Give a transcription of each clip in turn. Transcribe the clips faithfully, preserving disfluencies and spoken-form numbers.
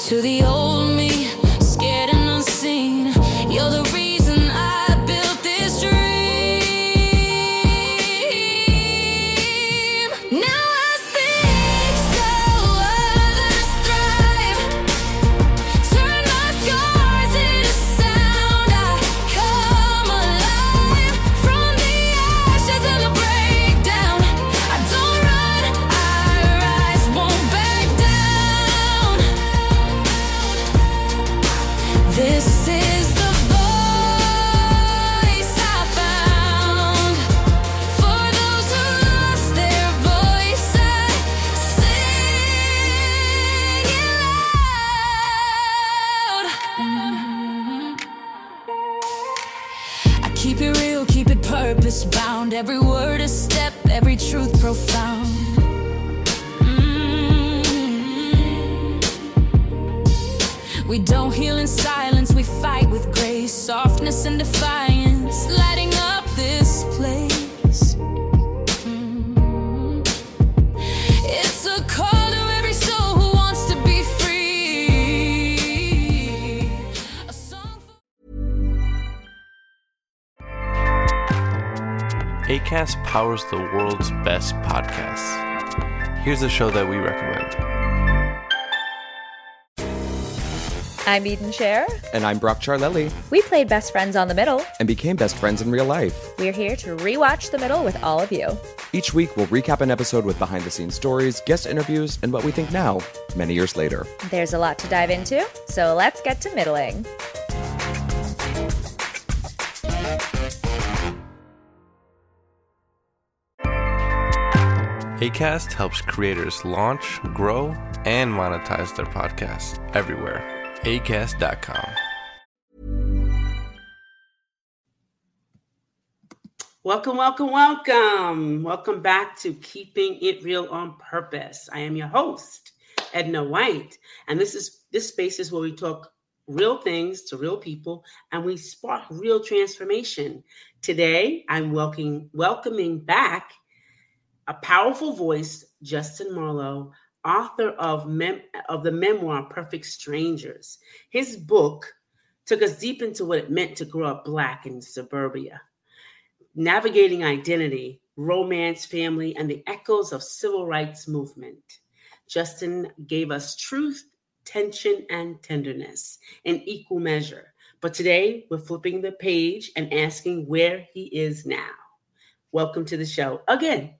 To the old me, scared and unseen, you're the reason I built this dream. Now I speak so others thrive. Turn my scars into sound. I come alive from the ashes of the breakdown. I don't run, I rise, won't back down. This is the voice I found. For those who lost their voice, I sing it loud. I keep it real, keep it purpose bound. Every word a step, every truth profound. We don't heal in silence, we fight with grace, softness and defiance, lighting up this place. Mm. It's a call to every soul who wants to be free. A song for- Acast powers the world's best podcasts. Here's a show that we recommend. I'm Eden Cher. And I'm Brock Charlelli, We played best friends on The Middle. and became best friends in real life. We're here to rewatch The Middle with all of you. Each week, we'll recap an episode with behind-the-scenes stories, guest interviews, and what we think now, many years later. There's a lot to dive into, so let's get to middling. Acast helps creators launch, grow, and monetize their podcasts everywhere. acast dot com. Welcome, welcome, welcome. Welcome back to Keeping It Real on Purpose. I am your host, Edna White, and this is this space is where we talk real things to real people and we spark real transformation. Today, I'm welcoming welcoming back a powerful voice, Justin Marlowe, author of mem- of the memoir Perfect Strangers. His book took us deep into what it meant to grow up Black in suburbia, navigating identity, romance, family, and the echoes of civil rights movement. Justin gave us truth, tension, and tenderness in equal measure. But today, we're flipping the page and asking where he is now. Welcome to the show again.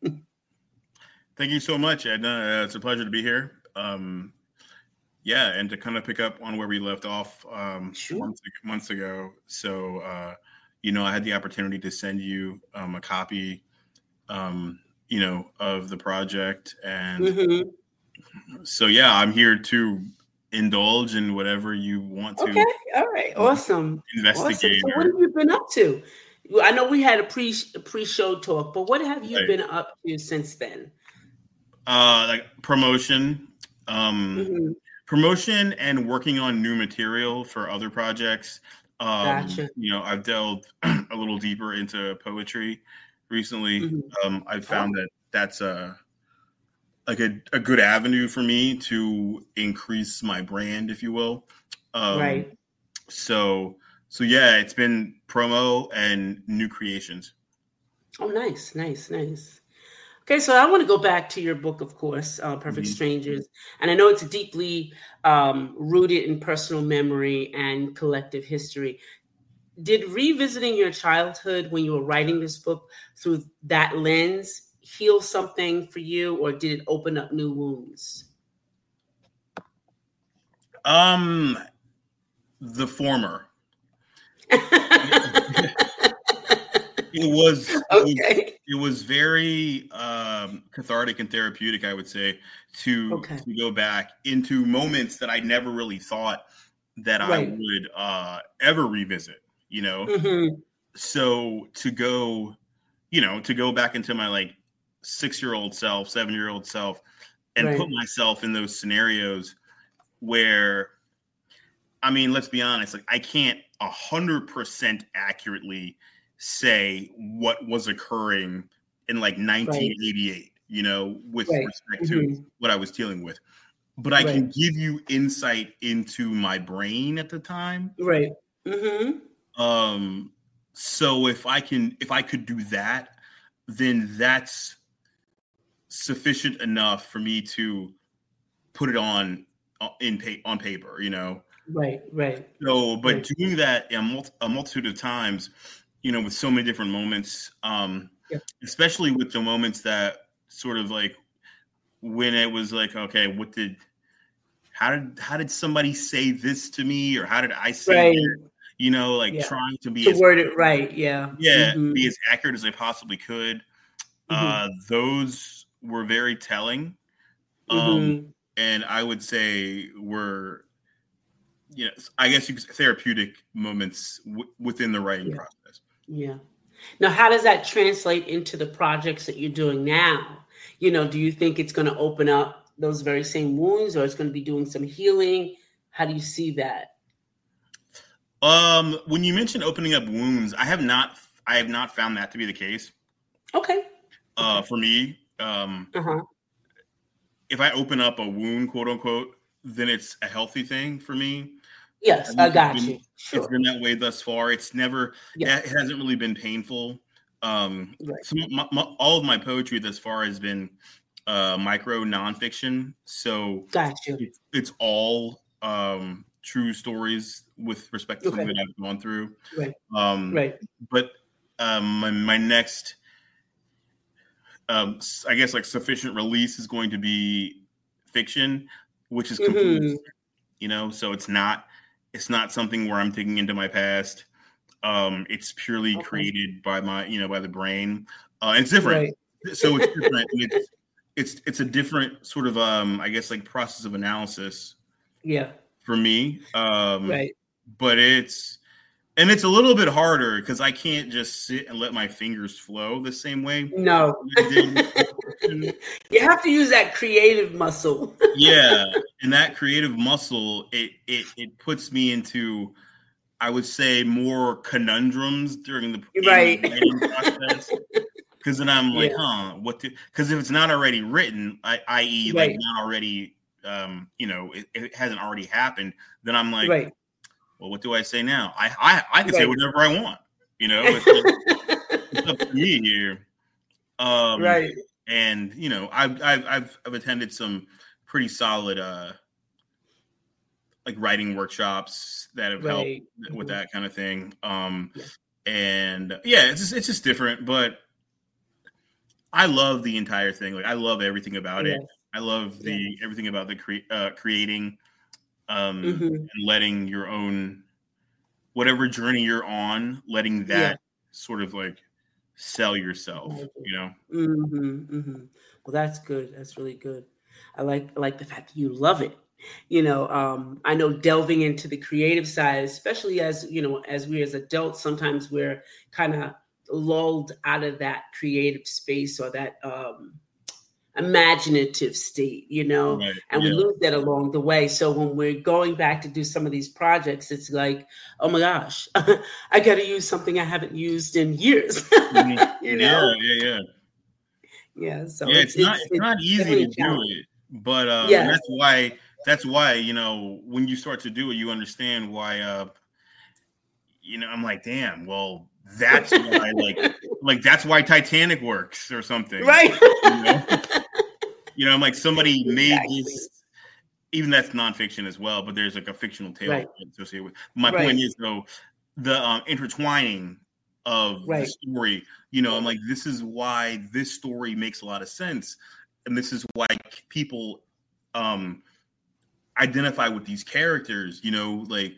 Thank you so much, Edna. Uh, it's a pleasure to be here. Um, yeah, and to kind of pick up on where we left off um, Sure. months, months ago. So, uh, you know, I had the opportunity to send you um, a copy, um, you know, of the project. And Mhm. so, yeah, I'm here to indulge in whatever you want to Okay. All right. Awesome. investigate. Awesome. So or- what have you been up to? Well, I know we had a pre a pre-show talk, but what have you Right. been up to since then? Uh, like promotion, um, Mhm. promotion, and working on new material for other projects. Um, Gotcha. You know, I've delved a little deeper into poetry recently. Mhm. Um, I found that that's a like a, a good avenue for me to increase my brand, if you will. Um, Right. So, so yeah, it's been promo and new creations. Oh, nice, nice, nice. Okay, so I want to go back to your book, of course, uh, Perfect Mhm. Strangers. And I know it's deeply um, rooted in personal memory and collective history. Did revisiting your childhood when you were writing this book through that lens heal something for you, or did it open up new wounds? Um, the former. It was, it was Okay. it was very um, cathartic and therapeutic, I would say, to, Okay. to go back into moments that I never really thought that I Right. would uh, ever revisit, you know? Mhm. So to go, you know, to go back into my like six-year-old self, seven-year-old self, and Right. put myself in those scenarios where, I mean, let's be honest, like I can't a hundred percent accurately say what was occurring in like nineteen eighty-eight, you know, with Right. respect to Mhm. what I was dealing with. but I Right. can give you insight into my brain at the time. Right. Mm-hmm. Um, so if I can, if I could do that, then that's sufficient enough for me to put it on uh, in pa- on paper, you know. Right. Right. So, but Right. doing that a, mul- a multitude of times, you know, with so many different moments, um, Yeah. especially with the moments that sort of like when it was like, okay, what did, how did, how did somebody say this to me, or how did I say Right. it? You know, like Yeah. trying to be To as word it right. Yeah. yeah, Mhm. be as accurate as I possibly could. Mhm. Uh, those were very telling, um, Mhm. and I would say were, you know, I guess you could say therapeutic moments w- within the writing Yeah. process. Yeah. Now, how does that translate into the projects that you're doing now? You know, do you think it's going to open up those very same wounds, or it's going to be doing some healing? How do you see that? Um, when you mentioned opening up wounds, I have not, I have not found that to be the case. Okay. Uh, for me, um, Uh-huh. if I open up a wound, quote unquote, then it's a healthy thing for me. Yes, At I least got it's been, you. It's Sure. been that way thus far. It's never, Yeah. it hasn't really been painful. Um, Right. some of my, my, all of my poetry thus far has been uh, micro nonfiction. So Got you. it's, it's all um, true stories with respect to something Okay. that I've gone through. Right. Um, Right. But um, my, my next, um, s- I guess, like sufficient release is going to be fiction, which is completely, Mhm. different, you know. So it's not, it's not something where I'm digging into my past. Um, it's purely Okay. created by my, you know, by the brain. Uh, it's different. Right. So it's different. and it's, it's it's a different sort of, um, I guess, like process of analysis Yeah. for me. Um, Right. But it's, and it's a little bit harder because I can't just sit and let my fingers flow the same way No. I did with fiction. You have to use that creative muscle. Yeah, and that creative muscle, it it it puts me into, I would say, more conundrums during the, in the Right. writing process. Because then I'm like, Yeah. huh, what? Because if it's not already written, I, that is, like Right. not already, um, you know, it, it hasn't already happened, then I'm like, Right. well, what do I say now? I I, I can say Right. whatever I want, you know. It's, like, it's up to me here. Um, Right. And you know, I've I've I've, I've attended some pretty solid uh, like writing workshops that have Right. helped with Mhm. that kind of thing. Um, Yeah. And yeah, it's just, it's just different, but I love the entire thing. Like I love everything about it. Yes. I love the Yes. everything about the cre- uh, creating um, Mhm. and letting your own, whatever journey you're on, letting that Yeah. sort of like sell yourself, I agree. you know? Mm-hmm, mm-hmm. Well, that's good. That's really good. I like I like the fact that you love it. You know, um, I know delving into the creative side, especially as you know, as we as adults, sometimes we're kind of lulled out of that creative space or that um, imaginative state, you know, Right. and we Yeah. lose that along the way. So when we're going back to do some of these projects, it's like, oh my gosh, I got to use something I haven't used in years. Mhm. You know. Yeah, yeah, yeah. Yeah, so Yeah, it's it's not it's it's not it's easy definitely to a do challenge. it, but um, and Yes, that's why that's why you know when you start to do it, you understand why. Uh, you know, I'm like, damn. Well, that's why, like, like that's why Titanic works or something. right. You know, you know, I'm like somebody made Exactly. this. Even that's nonfiction as well, but there's like a fictional tale Right. associated with. My Right. point is though, the um, intertwining of the Right. story. You know, I'm like, this is why this story makes a lot of sense, and this is why people um, identify with these characters. You know, like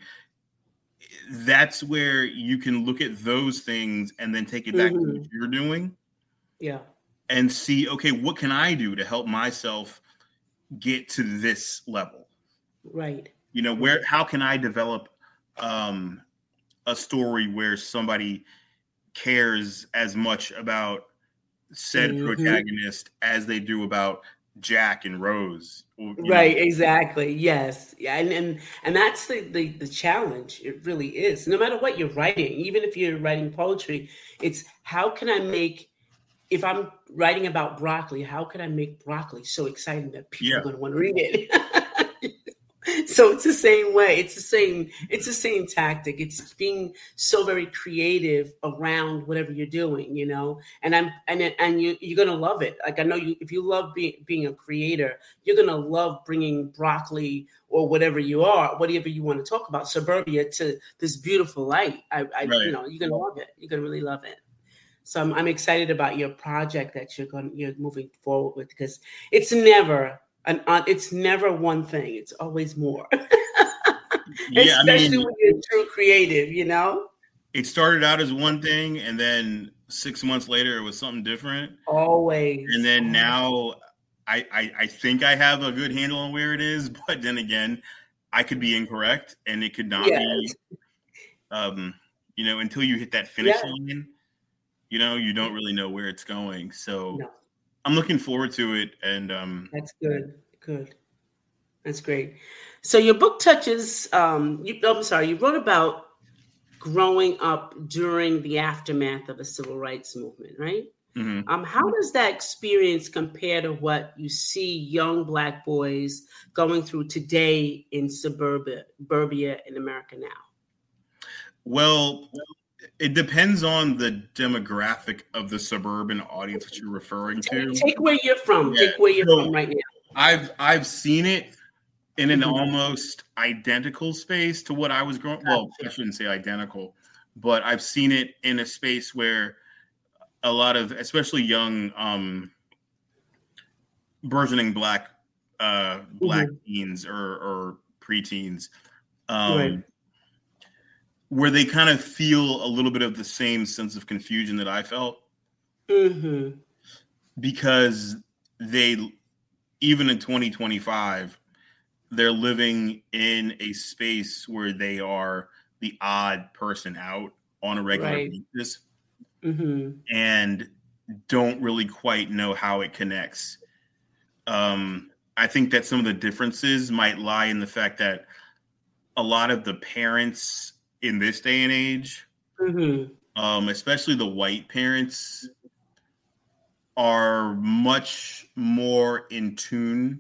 that's where you can look at those things and then take it back to what Mhm. you're doing Yeah. and see, okay, what can I do to help myself get to this level? Right. You know, where how can I develop um, a story where somebody cares as much about said Mhm. protagonist as they do about Jack and Rose? Or, you Right. know, Exactly. Yes. Yeah. And and and that's the, the the challenge. It really is. No matter what you're writing, even if you're writing poetry, it's how can I make, if I'm writing about broccoli, how can I make broccoli so exciting that people yeah, are going to want to read it? So it's the same way. It's the same. It's the same tactic. It's being so very creative around whatever you're doing, you know. And I'm and and you you're gonna love it. Like I know you. If you love being being a creator, you're gonna love bringing broccoli or whatever you are, whatever you want to talk about, suburbia to this beautiful light. I, I right. you know, you're gonna love it. You're gonna really love it. So I'm, I'm excited about your project that you're going you're moving forward with, because it's never. And uh, it's never one thing. It's always more. Yeah, especially I mean, when you're true creative, you know? It started out as one thing, and then six months later, it was something different. Always. And then now I, I, I think I have a good handle on where it is, but then again, I could be incorrect, and it could not yes. be. Um, you know, until you hit that finish yeah. line, you know, you don't really know where it's going. So no. I'm looking forward to it, and um, that's good. Good, that's great. So your book touches. Um, you, I'm sorry, you wrote about growing up during the aftermath of the civil rights movement, right? Mm-hmm. Um, how does that experience compare to what you see young Black boys going through today in suburbia, suburbia in America now? Well. It depends on the demographic of the suburban audience that you're referring to. Take, take where you're from. Yeah. Take where you're so from right now. I've I've seen it in an mm-hmm. almost identical space to what I was growing. Well, I shouldn't say identical, but I've seen it in a space where a lot of, especially young, um, burgeoning black uh, black mm-hmm. teens or, or preteens. Um, right. Where they kind of feel a little bit of the same sense of confusion that I felt. Mm-hmm. Because they, even in twenty twenty-five, they're living in a space where they are the odd person out on a regular right. basis. Mm-hmm. And don't really quite know how it connects. Um, I think that some of the differences might lie in the fact that a lot of the parents in this day and age, mm-hmm. um, especially the white parents, are much more in tune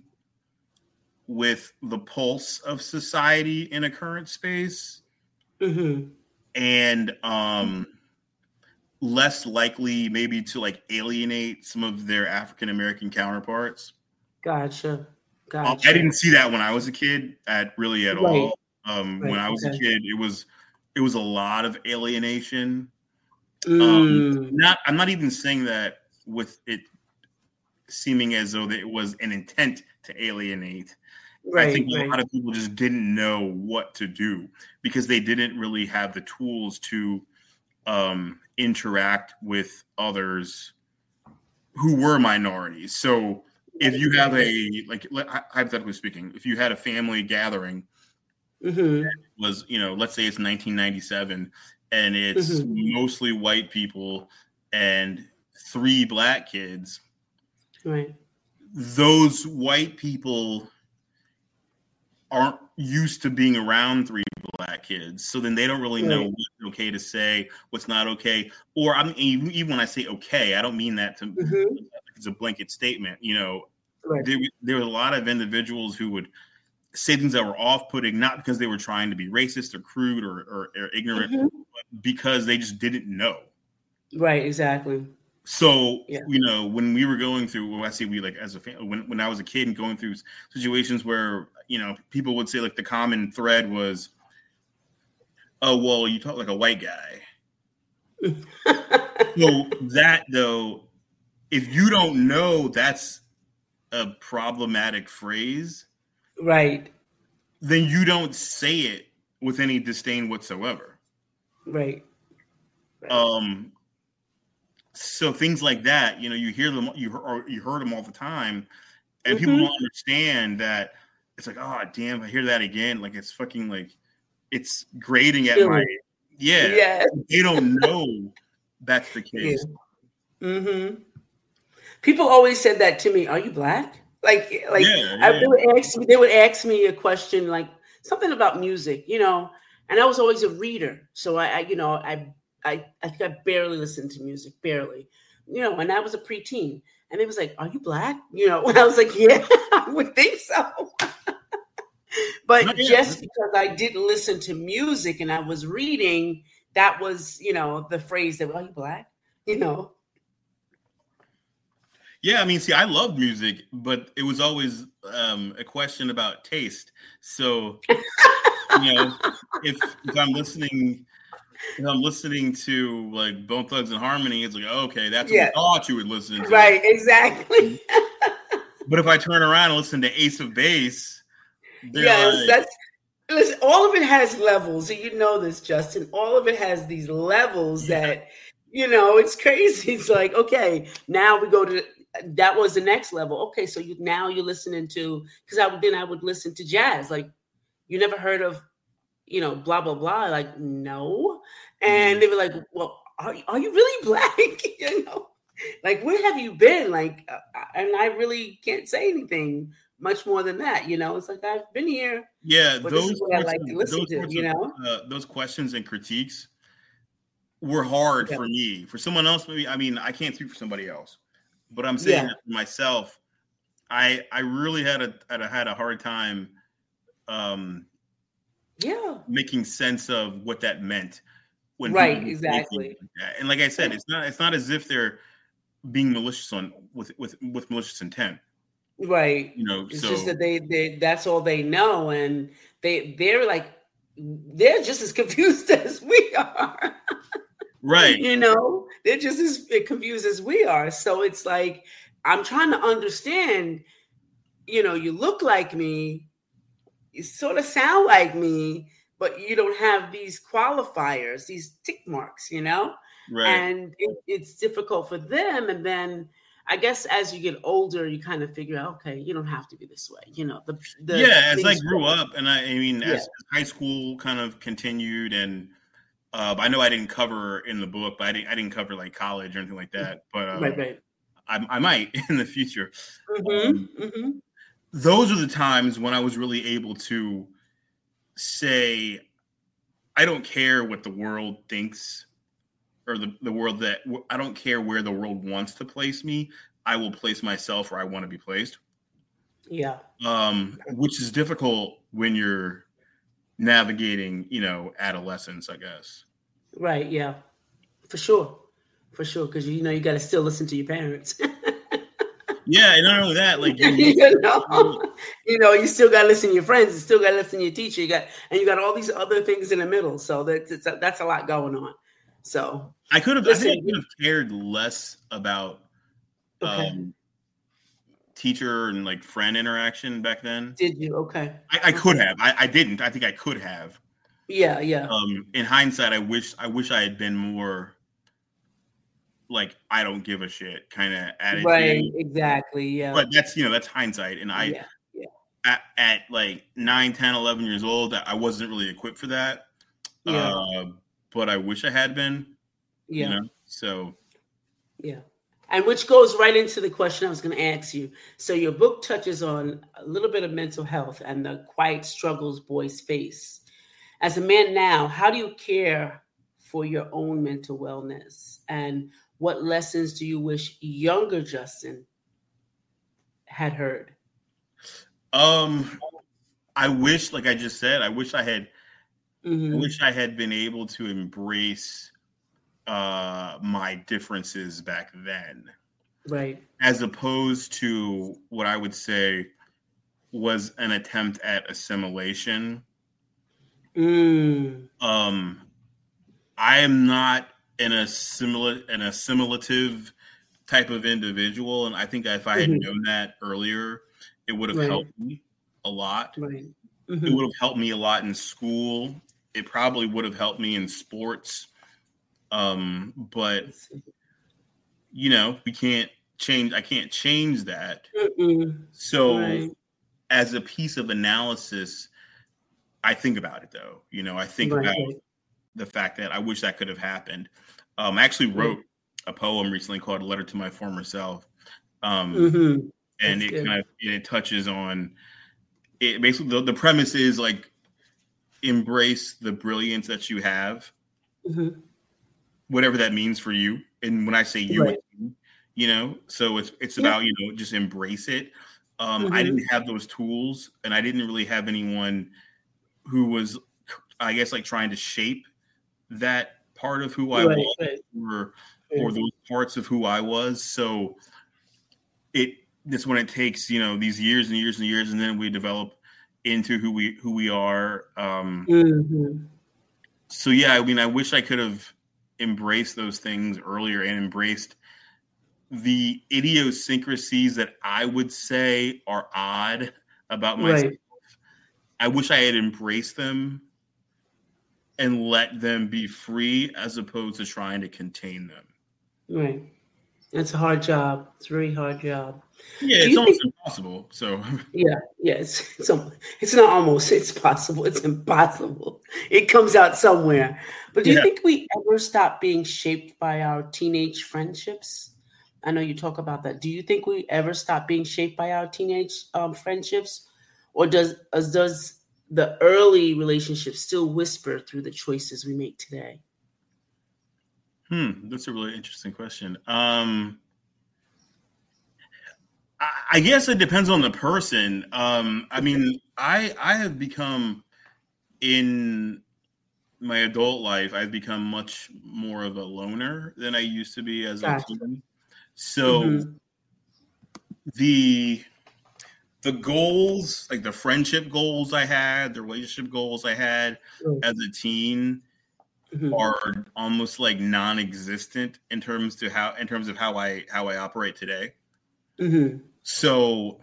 with the pulse of society in a current space, mm-hmm. and um, less likely maybe to like alienate some of their African American counterparts. Gotcha. Gotcha. I didn't see that when I was a kid, at really at right. all. Um, right. When I was okay. a kid, it was. It was a lot of alienation. Mm. Um, not, I'm not even saying that with it seeming as though that it was an intent to alienate. Right, I think right. a lot of people just didn't know what to do because they didn't really have the tools to um, interact with others who were minorities. So if you have a, like, hypothetically speaking, if you had a family gathering, mm-hmm. was, you know, let's say it's nineteen ninety-seven and it's mm-hmm. mostly white people and three black kids. Right. Those white people aren't used to being around three black kids. So then they don't really know right. what's okay to say, what's not okay. Or I mean, even, even when I say okay, I don't mean that to mm-hmm. it's a blanket statement. You know, right. there, there were a lot of individuals who would say things that were off-putting, not because they were trying to be racist or crude or, or, or ignorant, mm-hmm. but because they just didn't know. Right, exactly. So, yeah. you know, when we were going through, well, I say we like as a family, when, when I was a kid and going through situations where, you know, people would say like the common thread was, oh, well, you talk like a white guy. So that, though, if you don't know that's a problematic phrase, right, then you don't say it with any disdain whatsoever. Right. right. Um. So things like that, you know, you hear them, you or you heard them all the time, and mm-hmm. people don't understand that. It's like, oh, damn, I hear that again. Like it's fucking like, it's grating at my, yeah. yeah. They don't know that's the case. Yeah. Mm-hmm. People always said that to me. Are you black? Like, like yeah, I, yeah. they would ask me, they would ask me a question, like something about music, you know, and I was always a reader. So I, I you know, I, I, I think I barely listened to music, barely, you know, and I was a preteen and it was like, are you black? You know, and I was like, yeah, I would think so. But Not yet. just because I didn't listen to music and I was reading, that was, you know, the phrase that, "Are you black?" You know. Yeah, I mean, see, I loved music, but it was always um, a question about taste. So, you know, if, if I'm listening, if I'm listening to like Bone Thugs and Harmony, it's like, okay, that's Yeah. what I thought you would listen to. Right, exactly. But if I turn around and listen to Ace of Base, they're Yes, like, that's listen, all of it has levels. And you know this, Justin. All of it has these levels Yeah. that, you know, it's crazy. It's like, okay, now we go to that was the next level. Okay, so you now you're listening to because I would then I would listen to jazz. Like, you never heard of, you know, blah blah blah. Like, no. And Mhm. they were like, well, are, are you really black? You know, like, where have you been? Like, uh, and I really can't say anything much more than that. You know, it's like, I've been here. yeah, But this those is what I sorts like of- to listen those to, sorts you of, know? uh, those questions and critiques were hard Yeah. for me. For someone else, maybe, I mean, I can't speak for somebody else, but I'm saying Yeah. that for myself, I I really had a had a, had a hard time um, Yeah. making sense of what that meant. When Right, people would say exactly. things like that. And like I said, it's not it's not as if they're being malicious on with with with malicious intent. Right. You know, It's so just that they, they that's all they know. And they they're like they're just as confused as we are. right. You know, they're just as confused as we are. So it's like, I'm trying to understand, you know, you look like me, you sort of sound like me, but you don't have these qualifiers, these tick marks, you know? Right. And it, it's difficult for them. And then I guess as you get older, you kind of figure out, okay, you don't have to be this way. You know, the, the yeah, as I things- grew up, and I, I mean, Yeah. as high school kind of continued, and uh, I know I didn't cover in the book, but I didn't I didn't cover like college or anything like that. But um, Right, right. I, I might in the future. Mm-hmm, Um, mm-hmm. those are the times when I was really able to say, I don't care what the world thinks, or the, the world that I don't care where the world wants to place me. I will place myself where I want to be placed. Yeah. Um, which is difficult when you're navigating, you know, adolescence, I guess. Right. Yeah. For sure. For sure. Because, you know, you got to still listen to your parents. Yeah, and not only that, like you, you know, you know, you still got to listen to your friends. You still got to listen to your teacher. You got, and you got all these other things in the middle. So that's it's a, that's a lot going on. So I could have, I listen, think I could have cared less about okay. um, teacher and like friend interaction back then. Did you? Okay. I, I could have. I, I didn't. I think I could have. Yeah. Yeah. Um, in hindsight, I wish I wish I had been more like I don't give a shit kind of attitude. Right. Exactly. Yeah. But that's, you know, that's hindsight. And I, yeah. Yeah. at, at like nine, ten, eleven years old, I wasn't really equipped for that. Yeah. Uh, but I wish I had been. Yeah. You know? So. Yeah. And which goes right into the question I was going to ask you. So your book touches on a little bit of mental health and the quiet struggles boys face. As a man now, how do you care for your own mental wellness? And what lessons do you wish younger Justin had heard? Um, I wish, like I just said, I wish I had, Mm-hmm. I wish I had been able to embrace uh, my differences back then, Right. as opposed to what I would say was an attempt at assimilation. Mm. Um, I am not an assimil- an assimilative type of individual, and I think if I had Mhm. known that earlier, it would have Right. helped me a lot. Right. It Mhm. would have helped me a lot in school. It probably would have helped me in sports. Um, but you know, we can't change. I can't change that. Mm-mm. So, Right. as a piece of analysis, I think about it though. You know, I think Right, about right. the fact that I wish that could have happened. Um, I actually wrote a poem recently called "A Letter to My Former Self," um, Mhm. and That's it good. kind of it touches on it. Basically, the, the premise is like embrace the brilliance that you have, Mhm. whatever that means for you. And when I say you, Right. it's you, you know, so it's it's Yeah. about, you know, just embrace it. Um, Mm-hmm. I didn't have those tools, and I didn't really have anyone who was, I guess, like trying to shape that part of who I Right, was, right. or or those parts of who I was. So it that's when it takes, you know, these years and years and years, and then we develop into who we who we are. Um, Mm-hmm. so yeah, I mean, I wish I could have embraced those things earlier and embraced the idiosyncrasies that I would say are odd about myself. Right. I wish I had embraced them and let them be free as opposed to trying to contain them. Right. It's a hard job. It's a very hard job. Yeah, Do it's you almost think- impossible. So Yeah, yeah. It's, it's al- it's not almost. It's possible. It's impossible. It comes out somewhere. But do you Yeah. think we ever stop being shaped by our teenage friendships? I know you talk about that. Do you think we ever stop being shaped by our teenage um, friendships, or does as does the early relationship still whisper through the choices we make today? Hmm, that's a really interesting question. Um, I, I guess it depends on the person. Um, I mean, I I have become in my adult life, I've become much more of a loner than I used to be as Gotcha. a teen. So Mhm. the the goals, like the friendship goals I had, the relationship goals I had Right. as a teen, Mhm. are almost like non-existent in terms to how in terms of how I how I operate today. Mhm. So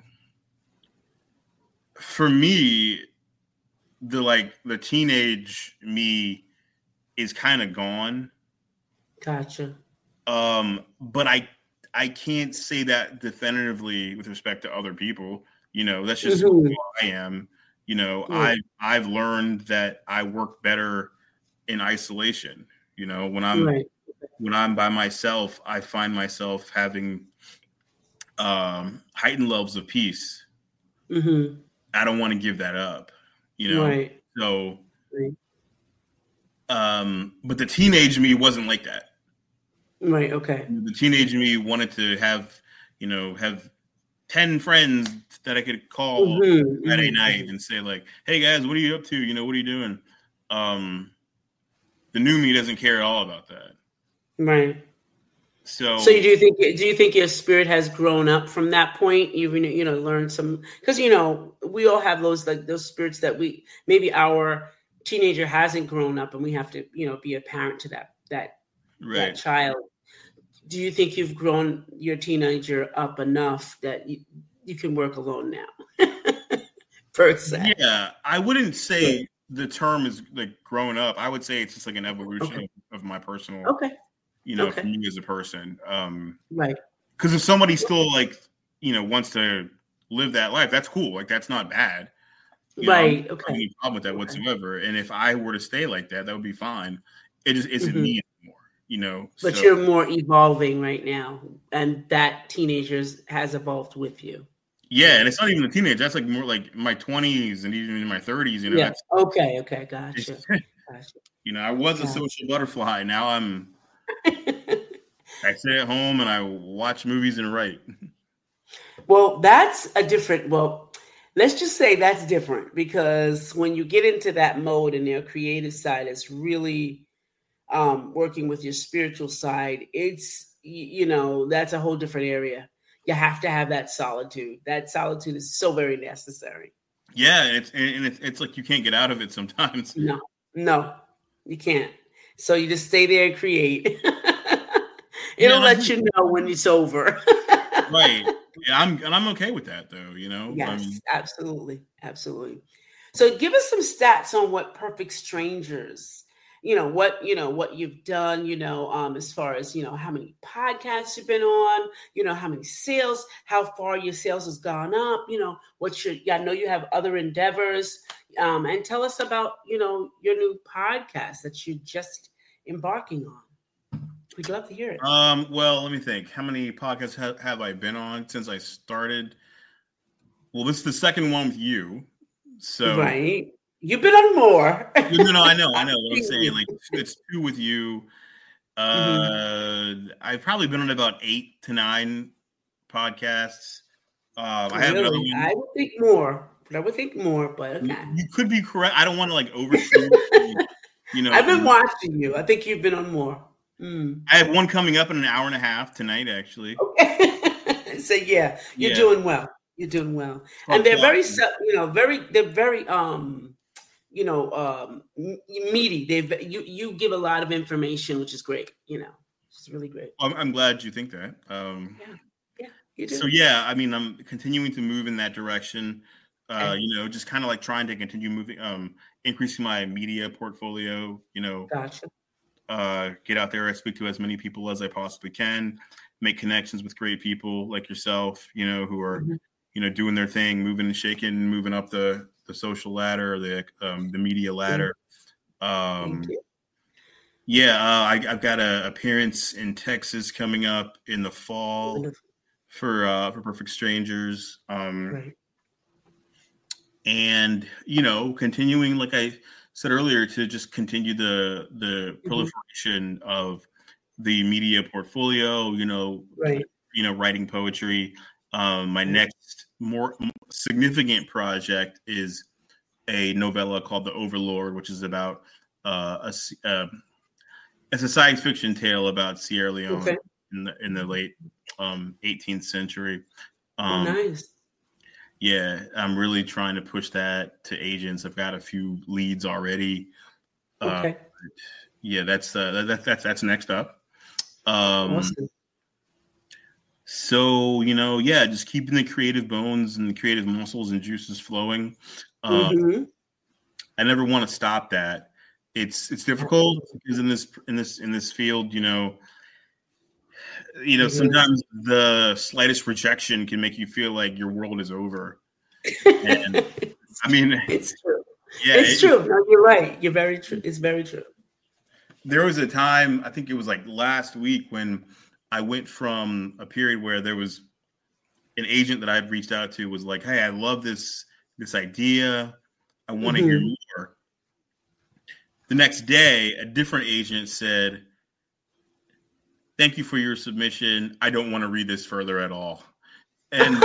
for me, the like the teenage me is kind of gone. Gotcha. Um, but I I can't say that definitively with respect to other people. You know, that's just Mhm. who I am. You know, Yeah. I I've learned that I work better in isolation. You know, when I'm Right. when I'm by myself, I find myself having um, heightened levels of peace. Mhm. I don't want to give that up. You know, Right. so. Right. Um, but the teenage me wasn't like that. Right. Okay. The teenage me wanted to have, you know, have ten friends that I could call Mhm. Friday Mhm. night and say like, "Hey guys, what are you up to? You know, what are you doing?" Um, the new me doesn't care at all about that. Right. So, So you do think do you think your spirit has grown up from that point? You've you know learned some because you know we all have those like those spirits that we maybe our teenager hasn't grown up and we have to you know be a parent to that that right. that child. Do you think you've grown your teenager up enough that you, you can work alone now? Per se. Yeah, I wouldn't say the term is like growing up. I would say it's just like an evolution Okay. of, of my personal, Okay. you know, Okay. for me as a person. Um, Right. Because if somebody still like, you know, wants to live that life, that's cool. Like that's not bad. You know, I Right. don't have Okay. any problem with that Okay. whatsoever. And if I were to stay like that, that would be fine. It just isn't Mhm. me anymore. You know. But so, you're more evolving right now, and that teenagers has evolved with you. yeah, and it's not even a teenage. That's like more like my twenties and even in my thirties. You know. Yeah. That's, Okay. Okay. Gotcha. Gotcha. you know, I was a Yeah. social butterfly. Now I'm. I sit at home and I watch movies and write. Well, that's a different. Well, let's just say that's different because when you get into that mode and your creative side is really um, working with your spiritual side, it's y- you know that's a whole different area. You have to have that solitude. That solitude is so very necessary. Yeah, and it's and it's, it's like you can't get out of it sometimes. No, no, you can't. So you just stay there and create. It'll Yeah, let you know when it's over. right. Yeah, I'm and I'm okay with that though. You know. Yes, I mean, absolutely, absolutely. So give us some stats on what Perfect Strangers, you know, what you know, what you've done, you know, um, as far as you know, how many podcasts you've been on, you know, how many sales, how far your sales has gone up, you know, what your I know you have other endeavors, um, and tell us about you know your new podcast that you're just embarking on. We'd love to hear it. Um, well, let me think. How many podcasts ha- have I been on since I started? Well, this is the second one with you. So, Right, you've been on more. no, no, I know, I know what I'm saying. Like, it's two with you. Uh, Mm-hmm. I've probably been on about eight to nine podcasts. Um, I have really? another one. I would think more, but I would think more. But okay, you could be correct. I don't want to like overshoot. You know, I've been watching you. I think you've been on more. Mm. I have one coming up in an hour and a half tonight, actually. Okay. So yeah, you're Yeah. doing well. You're doing well, Well, and they're very, well, you know, very. They're very, um, you know, um, meaty. They you you give a lot of information, which is great. You know, it's really great. I'm, I'm glad you think that. Um, Yeah, yeah, you do. so yeah, I mean, I'm continuing to move in that direction. Uh, Okay. you know, just kind of like trying to continue moving, um, increasing my media portfolio. You know, Gotcha. uh, get out there, I speak to as many people as I possibly can, make connections with great people like yourself. You know, who are Mhm. you know doing their thing, moving and shaking, moving up the the social ladder, the um, the media ladder. Um, Thank you. yeah, uh, I, I've got an appearance in Texas coming up in the fall Wonderful. for uh, for Perfect Strangers. Um, Right. and you know continuing like I said earlier to just continue the the Mm-hmm. proliferation of the media portfolio, you know Right. you know writing poetry. Um my Right. next more significant project is a novella called The Overlord, which is about uh a s- uh, it's a science fiction tale about Sierra Leone Okay. in the in the late um eighteenth century. Oh, um nice. Yeah, I'm really trying to push that to agents. I've got a few leads already. Uh, Okay. yeah, that's uh, that, that's that's next up. Um, Awesome. so you know, yeah, just keeping the creative bones and the creative muscles and juices flowing. Um, hmm I never want to stop that. It's it's difficult because in this in this in this field, you know, you know, It is. sometimes the slightest rejection can make you feel like your world is over. And I mean, It's true. yeah, It's it- true. No, you're right. You're very true. It's very true. there was a time, I think it was like last week, when I went from a period where there was an agent that I'd reached out to was like, hey, I love this this idea. I want to hear Mhm. more. The next day, a different agent said, thank you for your submission. I don't want to read this further at all. And,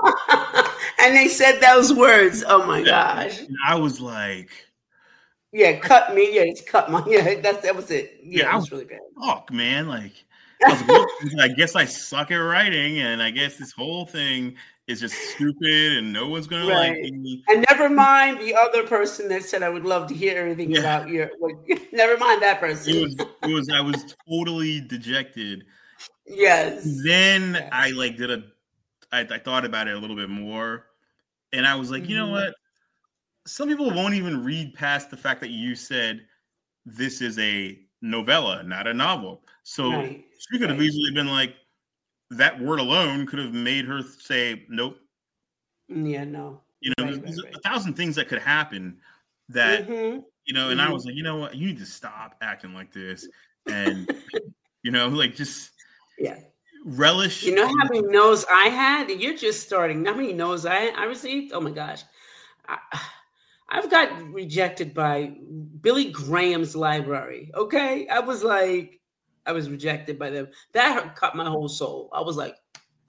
And they said those words. Oh my gosh. and I was like, Yeah, cut me. Yeah, it's cut my. Yeah, that's that was it. Yeah, Yeah, it I was was- really bad. fuck, man. Like, I, was like, I guess I suck at writing, and I guess this whole thing is just stupid, and no one's going to like Right. me. And never mind the other person that said I would love to hear everything Yeah. about your. Like, never mind that person. It was, it was, I was totally dejected. Yes. Then Yeah. I like did a, I, I thought about it a little bit more, and I was like, you know Mhm. what? Some people won't even read past the fact that you said this is a novella, not a novel. So Right. she could have Right. easily been like, that word alone could have made her say, nope. Yeah. No. You know, Right, there's, there's right, a thousand things that could happen that, Mhm. you know, and I Mhm. was like, you know what? You need to stop acting like this. And, you know, like just Yeah. relish. You know how many no's I had? You're just starting. How many no's I I received? Oh my gosh. I, I've got rejected by Billy Graham's library. Okay. I was like, I was rejected by them. That cut my whole soul. I was like,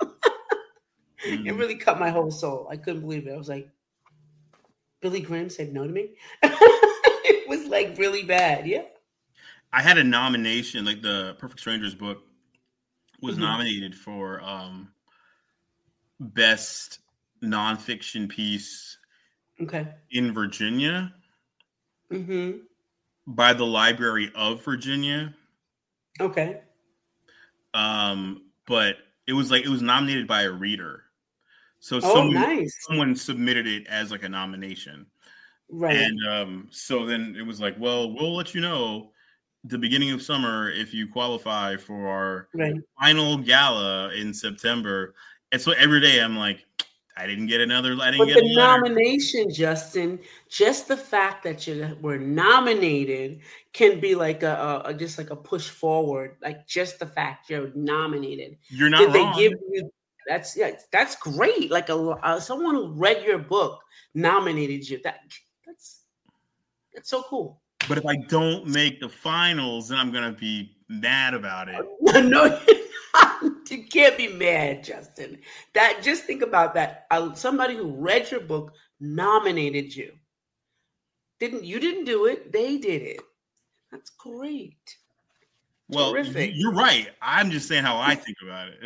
it Mhm. really cut my whole soul. I couldn't believe it. I was like, Billy Graham said no to me. It was like really bad. Yeah. I had a nomination, like the Perfect Strangers book was Mhm. nominated for um, best nonfiction piece Okay. in Virginia Mm-hmm. by the Library of Virginia. Okay. Um, but it was like it was nominated by a reader. So Oh, someone nice. someone submitted it as like a nomination. Right. And um, so then it was like, well, we'll let you know the beginning of summer if you qualify for our Right. final gala in September. And so every day I'm like, I didn't get another. I didn't But get the a letter. nomination, Justin, just the fact that you were nominated can be like a, a, a- just like a push forward. Like just the fact you're nominated. You're not Did wrong. they give you? That's yeah, that's great. Like a uh, someone who read your book nominated you. That that's that's so cool. But if I don't make the finals, then I'm gonna be mad about it. No, you're not. You can't be mad, Justin. That just think about that. Uh, somebody who read your book nominated you. Didn't you didn't do it? They did it. That's great. Well, Terrific. You're right. I'm just saying how I think about it.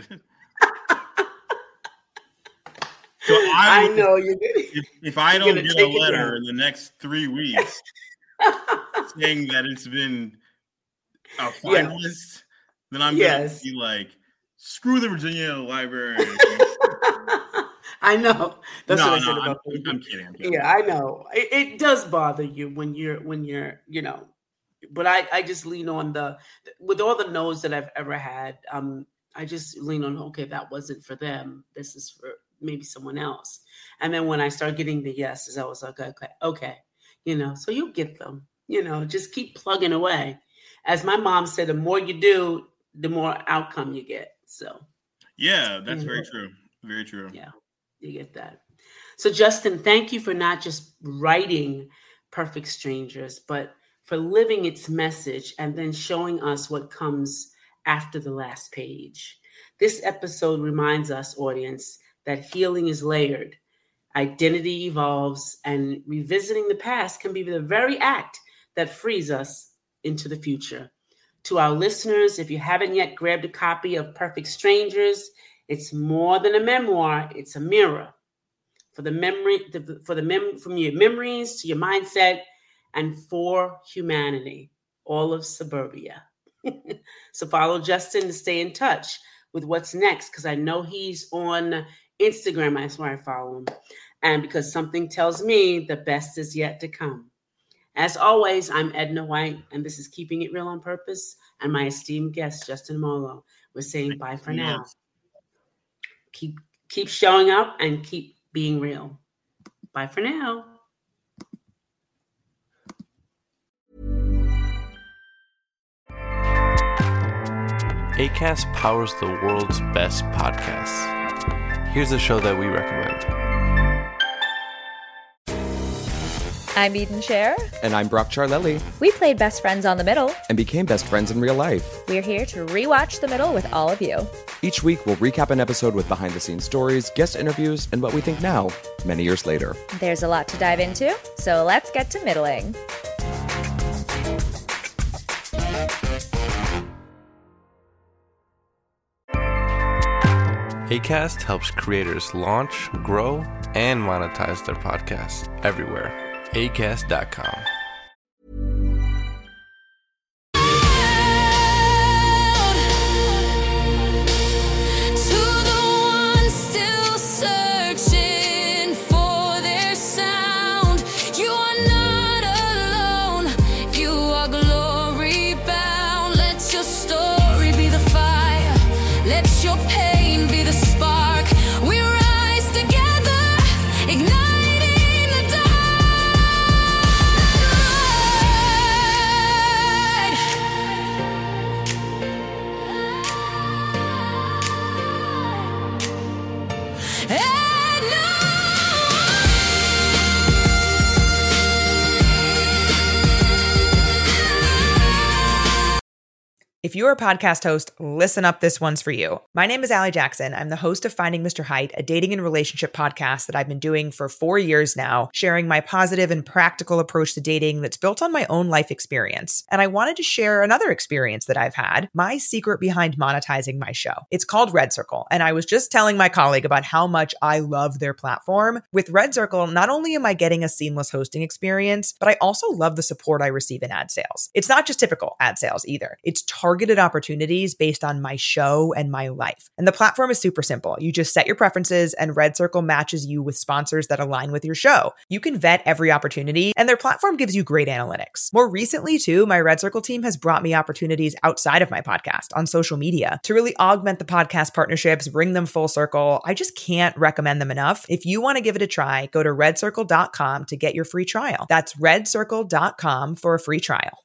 So I, I know you're gonna, if, if I don't get a letter in the next three weeks saying that it's been a finalist, yeah. then I'm yes. gonna be like, screw the Virginia Library. I know. That's no, what I no, said I'm, about I'm, I'm kidding. I'm kidding. Yeah, I know. It, it does bother you when you're when you're, you know, but I, I just lean on the with all the no's that I've ever had, um, I just lean on, okay, that wasn't for them. This is for maybe someone else. And then when I start getting the yeses, I was like, okay, okay, you know, so you get them, you know, just keep plugging away. As my mom said, the more you do, the more outcome you get. So, yeah, that's you know, very true. Very true. Yeah, you get that. So, Justin, thank you for not just writing Perfect Strangers, but for living its message and then showing us what comes after the last page. This episode reminds us, audience, that healing is layered, identity evolves, and revisiting the past can be the very act that frees us into the future. To our listeners, if you haven't yet grabbed a copy of Perfect Strangers, it's more than a memoir, it's a mirror. For the memory, for the mem- from your memories to your mindset, and for humanity, all of suburbia. So follow Justin to stay in touch with what's next, because I know he's on Instagram. That's where I follow him. And because something tells me the best is yet to come. As always, I'm Edna White, and this is Keeping It Real on Purpose, and my esteemed guest, Justin Molo. We're saying bye for now. Keep, keep showing up and keep being real. Bye for now. Acast powers the world's best podcasts. Here's a show that we recommend. I'm Eden Scher. And I'm Brock Charlelli. We played best friends on The Middle. And became best friends in real life. We're here to rewatch The Middle with all of you. Each week, we'll recap an episode with behind-the-scenes stories, guest interviews, and what we think now, many years later. There's a lot to dive into, so let's get to middling. Acast helps creators launch, grow, and monetize their podcasts everywhere. acast dot com. If you're a podcast host, listen up, this one's for you. My name is Allie Jackson. I'm the host of Finding Mister Height, a dating and relationship podcast that I've been doing for four years now, sharing my positive and practical approach to dating that's built on my own life experience. And I wanted to share another experience that I've had, my secret behind monetizing my show. It's called Red Circle, and I was just telling my colleague about how much I love their platform. With Red Circle, not only am I getting a seamless hosting experience, but I also love the support I receive in ad sales. It's not just typical ad sales either. It's targeted opportunities based on my show and my life. And the platform is super simple. You just set your preferences and Red Circle matches you with sponsors that align with your show. You can vet every opportunity and their platform gives you great analytics. More recently too, my Red Circle team has brought me opportunities outside of my podcast on social media to really augment the podcast partnerships, bring them full circle. I just can't recommend them enough. If you want to give it a try, go to red circle dot com to get your free trial. That's red circle dot com for a free trial.